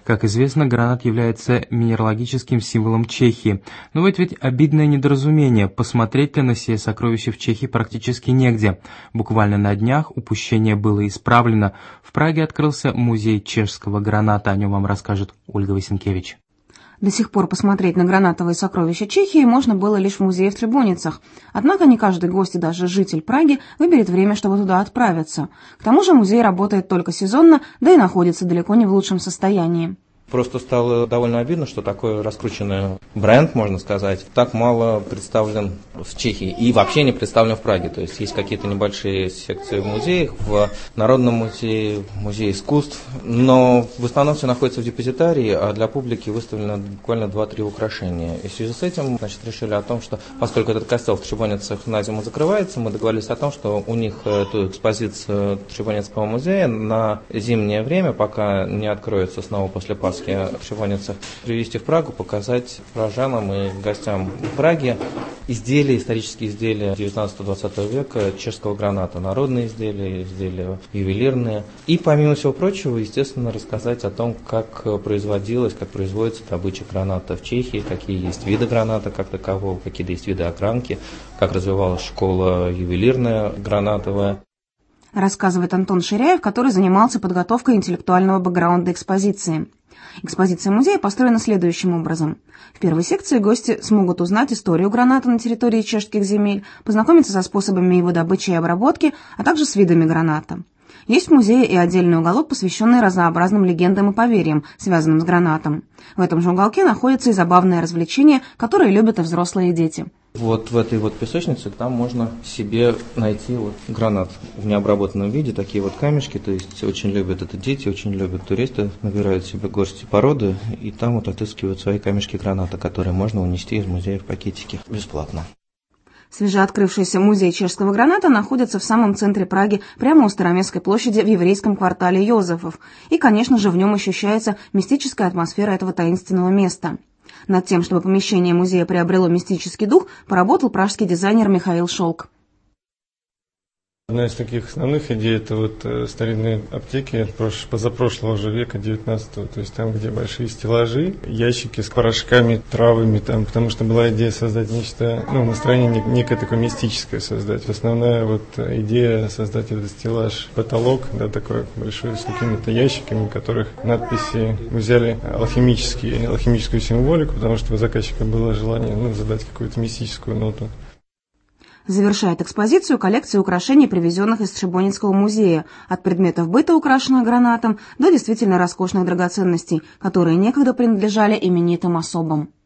Как известно, гранат является минералогическим символом Чехии. Но ведь обидное недоразумение. Посмотреть-то на сие сокровища в Чехии практически негде. Буквально на днях упущение было исправлено. В Праге открылся музей чешского граната. О нем вам расскажет Ольга Васенкевич. До сих пор посмотреть на гранатовые сокровища Чехии можно было лишь в музее в Требоницах. Однако не каждый гость и даже житель Праги выберет время, чтобы туда отправиться. К тому же музей работает только сезонно, да и находится далеко не в лучшем состоянии. Просто стало довольно обидно, что такой раскрученный бренд, можно сказать, так мало представлен в Чехии и вообще не представлен в Праге. То есть есть какие-то небольшие секции в музеях, в Народном музее, в Музее искусств, но в основном все находится в депозитарии, а для публики выставлено буквально 2-3 украшения. И в связи с этим, решили о том, что поскольку этот костел в Требоницах на зиму закрывается, мы договорились о том, что у них эту экспозицию Требоницкого музея на зимнее время, пока не откроется снова после Пасхи, в Требоницах, привезти в Прагу, показать прожанам и гостям Праги исторические изделия 19-20 века чешского граната, народные изделия, изделия ювелирные. И, помимо всего прочего, естественно, рассказать о том, как производилась, как производится добыча граната в Чехии, какие есть виды граната как такового, какие есть виды огранки, как развивалась школа ювелирная гранатовая. Рассказывает Антон Ширяев, который занимался подготовкой интеллектуального бэкграунда экспозиции. Экспозиция музея построена следующим образом. В первой секции гости смогут узнать историю граната на территории чешских земель, познакомиться со способами его добычи и обработки, а также с видами граната. Есть в музее и отдельный уголок, посвященный разнообразным легендам и поверьям, связанным с гранатом. В этом же уголке находится и забавное развлечение, которое любят и взрослые, и дети. Вот в этой песочнице там можно себе найти гранат в необработанном виде, такие камешки, то есть очень любят это дети, очень любят туристы, набирают себе горсти породы и там отыскивают свои камешки граната, которые можно унести из музея в пакетике бесплатно. Свежеоткрывшийся музей чешского граната находится в самом центре Праги, прямо у Староместской площади в еврейском квартале Йозефов. И, конечно же, в нем ощущается мистическая атмосфера этого таинственного места. Над тем, чтобы помещение музея приобрело мистический дух, поработал пражский дизайнер Михаил Шолк. Одна из таких основных идей – это старинные аптеки позапрошлого уже века, 19-го, то есть там, где большие стеллажи, ящики с порошками, травами, потому что была идея создать нечто, настроение некое такое мистическое создать. Основная идея создать этот стеллаж, потолок, такой большой, с какими-то ящиками, в которых надписи мы взяли алхимическую символику, потому что у заказчика было желание задать какую-то мистическую ноту. Завершает экспозицию коллекция украшений, привезенных из Требоницкого музея, от предметов быта, украшенных гранатом, до действительно роскошных драгоценностей, которые некогда принадлежали именитым особам.